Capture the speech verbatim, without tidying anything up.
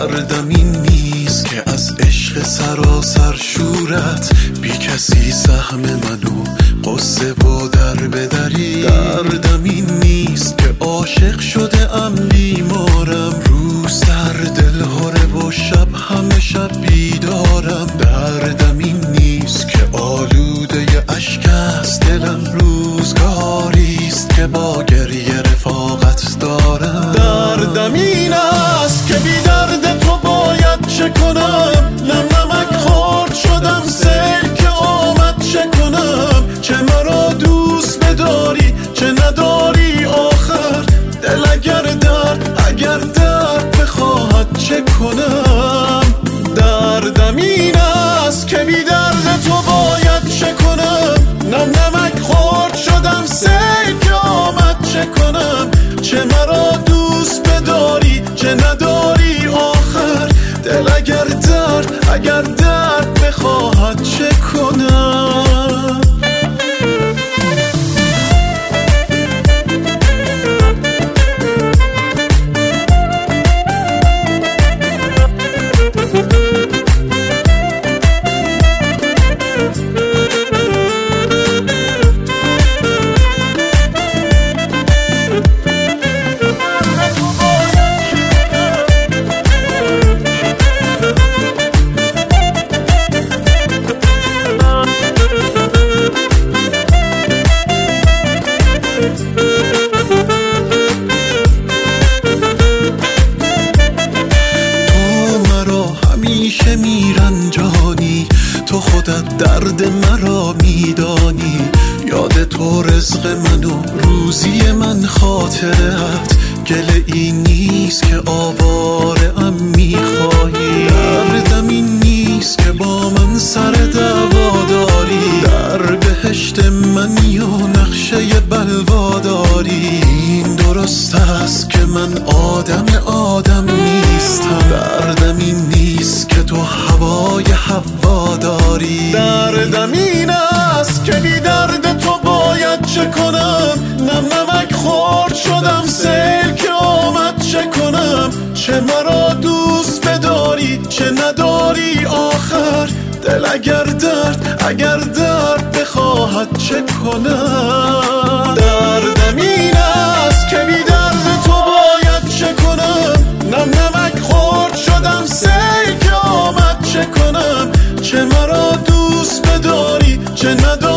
دردم این نیست که از عشق سراسر شورت بی کسی سهم منو قصه و در بدری. دردم این نیست که عاشق شده ام بیمارم، روز در دل هره و شب همه شب بیدارم. دردم این نیست که آلوده ی اشک است دلم، روزگاریست که با گریه رفاقت دارم. دردم این است که بی درد تو باید چه کنم، نم نمک خورد شدم سیل که آمد چه کنم. چه مرا دوست بداری چه نداری آخر، دل اگر درد اگر درد بخواهد چه کنم. دردم این است که بی درد تو باید چه کنم، نم نمک خورد شدم سیل که آمد چه کنم. چه مرا دوست بداری چه نداری آخر، دل اگر درد اگر درد بخواهد چه کنم. همیشه میرنجانی، تو خودت درد مرا میدانی. یاد تو رزق من و روزی من خاطرت، گله این نیست که آواره ام میخواهی. دردم این نیست که با من سر دعوا داری، در بهشت منی و نقشه بلوا داری. این درست است که من آدم آدم نیستم، دردم این نیست که تو هوای حوا داری. دردم این است که بی درد تو باید چه کنم، نم نمک خورد شدم سیل که آمد چه کنم. چه مرا دوست بداری چه نداری آخر، دل اگر درد اگر درد بخواهد چه کنم. دردم این است که بی درد تو باید چه کنم، نم نمک خورد شدم سیل که آمد چه کنم. چه مرا دوست بداری چه نداری